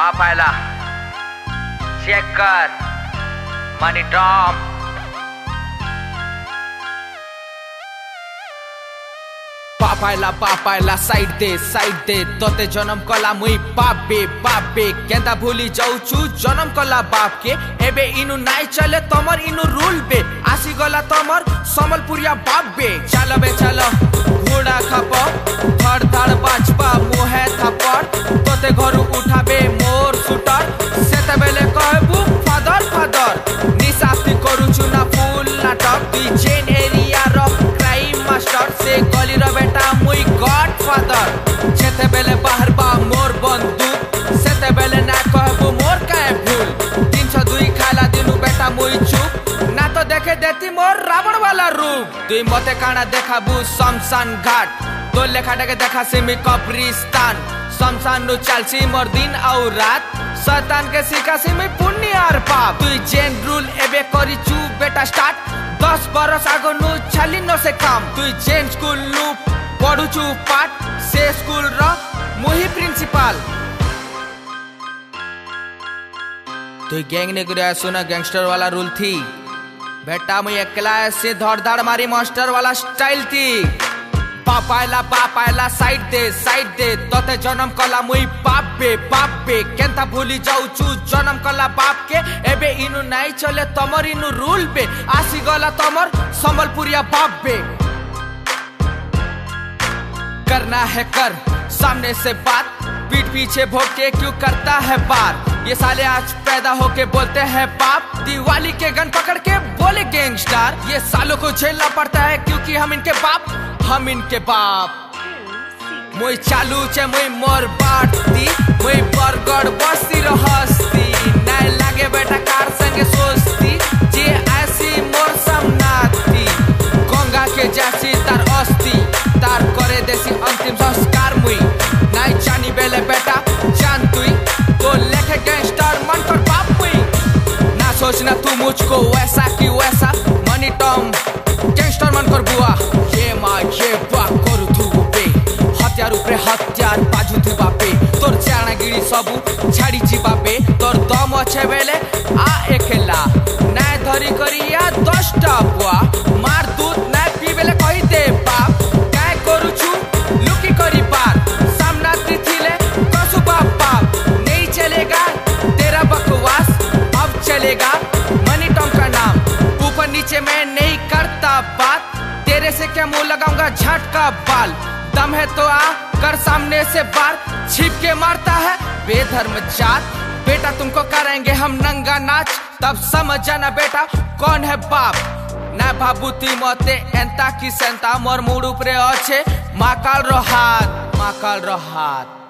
बाप आयला चेक कर मनी टॉम। बाप आयला साइड दे तोते जन्म कला मुई बापे केंता भूली जाऊचु जन्म कला बाप के एबे इनु नाई चले तमर इनु रूल बे आसी गला तमर समलपुरिया बाप बे। चलो बे चलो घोड़ा खाप धड़ धड़ बाजपा मुहे थापड़ तोते घरु उठाबे मोर सुटर सेते बेले कहबू फादर फादर निसाफ्ती करूचु ना फुल नाटक दुई जेन एरिया रो क्राइम मास्टर से गली रो बेटा मुई गॉड फादर छेते बेले बाहर बा मोर बंदूक सेते बेले ना कहबू मोर काहे भूल 302 खाला दिनु बेटा मुई चुप ना तो देखे देती मोर रावण वाला रूप तुई मते काना देखाबू शमशान घाट तो लेखा डेके देखा सिमी कब्रिस्तान शमशान नु चालसी मोर दिन और रात शैतान के सिखा सिमी पुण्य और पाप तुई जेन रूल एबे करी चु बेटा स्टार्ट 10 बरस आगो नु छाली न से काम तुई जेन स्कूल नु पढ़ू चु पाठ से स्कूल रो मुही प्रिंसिपल तुई गैंग ने गुरिया सुना गैंगस्टर वाला रूल थी बेटा मुई अकेला से धड़ धड़ मारी मास्टर वाला स्टाइल थी। बाप आयला साइड दे तोते जन्म कला मुई बापे केंता भूली जाऊचु जन्म कला बाप के एबे इनु नाई चले तमर इनु रूल बे आसी गला तमर समलपुरिया बाप बे। करना है कर सामने से बात पीठ पीछे भोंके क्यों करता है बात ये साले आज पैदा होके बोलते हैं बाप दिवाली के गन पकड़ के बोले गैंगस्टर ये सालों को झेलना पड़ता है क्योंकि हम इनके बाप मुई चालू छे मुई मोर बाटती मुई बरगढ़ बस्ती रहस्ती नाय लागे बेटा कार संगे सोचती जे ऐसी मोर समनाती गंगा के जासी तार अस्थि तार करे देसी अंतिम संस्कार मुई नाय जानी बेले बेटा जान तुई तो लेखे गैंगस्टर मन कर बाप मुई ना सोचना तू मुझको वैसा की वैसा मनी टॉम गैंगस्टर मन कर बुआ ये माँ ये बा करू थू पे हत्यार उपरे हत्यार बाजू थी बापे तोर चाणा गिरी सबू छाड़ी जीवा पे तोर दम अच्छे बेले आ एकेला नाय धरी करिया 10टा बुआ मार दूध नाय पी बेले कही दे बाप काय करू छु लुकी करी बात सामना तिथिले कसु बाप नहीं चलेगा तेरा बकवास अब चलेगा मनी टॉम का नाम ऊपर नीचे मैं नहीं करता बात तेरे से क्या मुंह लगाऊंगा झटका बाल दम है तो आ कर सामने से बार छिप के मारता है बेधर्म जात बेटा तुमको करेंगे हम नंगा नाच तब समझ जाना बेटा कौन है बाप ना भाबुती मते एंता की सेंता मोर मुड़ उपरे अच्छे माकाल रो हाथ